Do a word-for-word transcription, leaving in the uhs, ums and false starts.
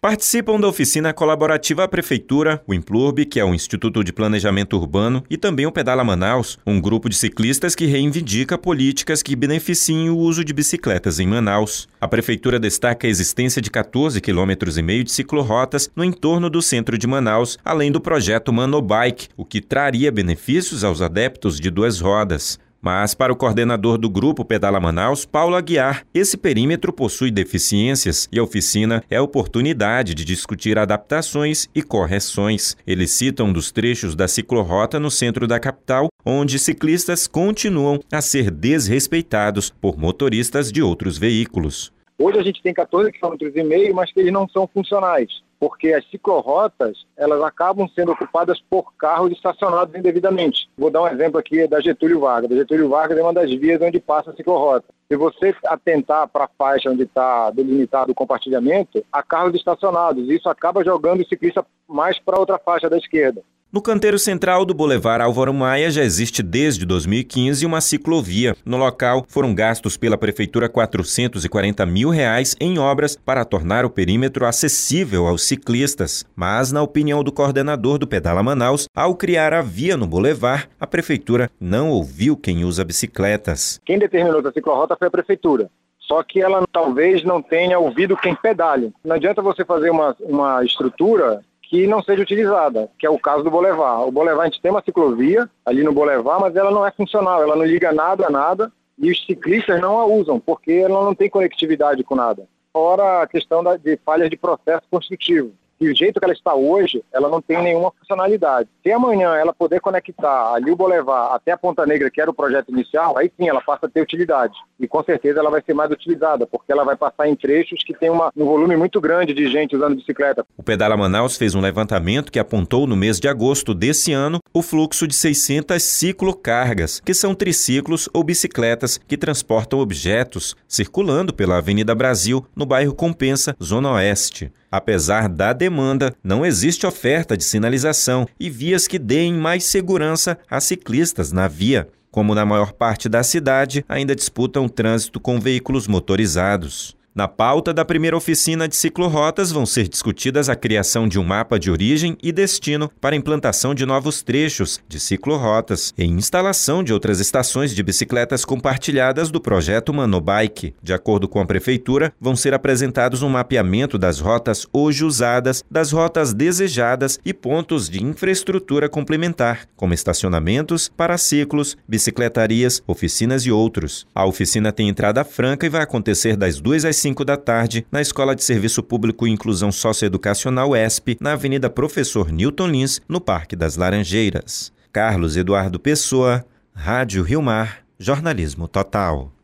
Participam da oficina colaborativa a Prefeitura, o Implurb, que é o Instituto de Planejamento Urbano, e também o Pedala Manaus, um grupo de ciclistas que reivindica políticas que beneficiem o uso de bicicletas em Manaus. A Prefeitura destaca a existência de quatorze quilômetros e meio de ciclorotas no entorno do centro de Manaus, além do projeto Manobike, o que traria benefícios aos adeptos de duas rodas. Mas, para o coordenador do grupo Pedala Manaus, Paulo Aguiar, esse perímetro possui deficiências e a oficina é a oportunidade de discutir adaptações e correções. Ele cita um dos trechos da ciclorrota no centro da capital, onde ciclistas continuam a ser desrespeitados por motoristas de outros veículos. Hoje a gente tem quatorze quilômetros e meio, mas que eles não são funcionais, porque as ciclorotas, elas acabam sendo ocupadas por carros estacionados indevidamente. Vou dar um exemplo aqui da Getúlio Vargas. A Getúlio Vargas é uma das vias onde passa a ciclorota. Se você atentar para a faixa onde está delimitado o compartilhamento, há carros estacionados. Isso acaba jogando o ciclista mais para outra faixa da esquerda. No canteiro central do Boulevard Álvaro Maia já existe desde dois mil e quinze uma ciclovia. No local, foram gastos pela Prefeitura quatrocentos e quarenta mil reais em obras para tornar o perímetro acessível aos ciclistas. Mas, na opinião do coordenador do Pedala Manaus, ao criar a via no Boulevard, a Prefeitura não ouviu quem usa bicicletas. Quem determinou a ciclorota foi a Prefeitura. Só que ela talvez não tenha ouvido quem pedale. Não adianta você fazer uma, uma estrutura que não seja utilizada, que é o caso do Boulevard. O Boulevard, a gente tem uma ciclovia ali no Boulevard, mas ela não é funcional, ela não liga nada a nada e os ciclistas não a usam, porque ela não tem conectividade com nada. Fora a questão da, de falhas de processo construtivo. E o jeito que ela está hoje, ela não tem nenhuma funcionalidade. Se amanhã ela poder conectar ali o Boulevard até a Ponta Negra, que era o projeto inicial, aí sim ela passa a ter utilidade. E com certeza ela vai ser mais utilizada, porque ela vai passar em trechos que tem uma, um volume muito grande de gente usando bicicleta. O Pedala Manaus fez um levantamento que apontou no mês de agosto desse ano o fluxo de seiscentas ciclocargas, que são triciclos ou bicicletas que transportam objetos, circulando pela Avenida Brasil, no bairro Compensa, Zona Oeste. Apesar da demanda, não existe oferta de sinalização e vias que deem mais segurança a ciclistas na via. Como na maior parte da cidade, ainda disputam o trânsito com veículos motorizados. Na pauta da primeira oficina de ciclorotas vão ser discutidas a criação de um mapa de origem e destino para a implantação de novos trechos de ciclorotas e instalação de outras estações de bicicletas compartilhadas do projeto Manobike. De acordo com a Prefeitura, vão ser apresentados um mapeamento das rotas hoje usadas, das rotas desejadas e pontos de infraestrutura complementar, como estacionamentos, paraciclos, bicicletarias, oficinas e outros. A oficina tem entrada franca e vai acontecer das duas às cinco da tarde, na Escola de Serviço Público e Inclusão Socioeducacional E S P, na Avenida Professor Newton Lins, no Parque das Laranjeiras. Carlos Eduardo Pessoa, Rádio Rio Mar, Jornalismo Total.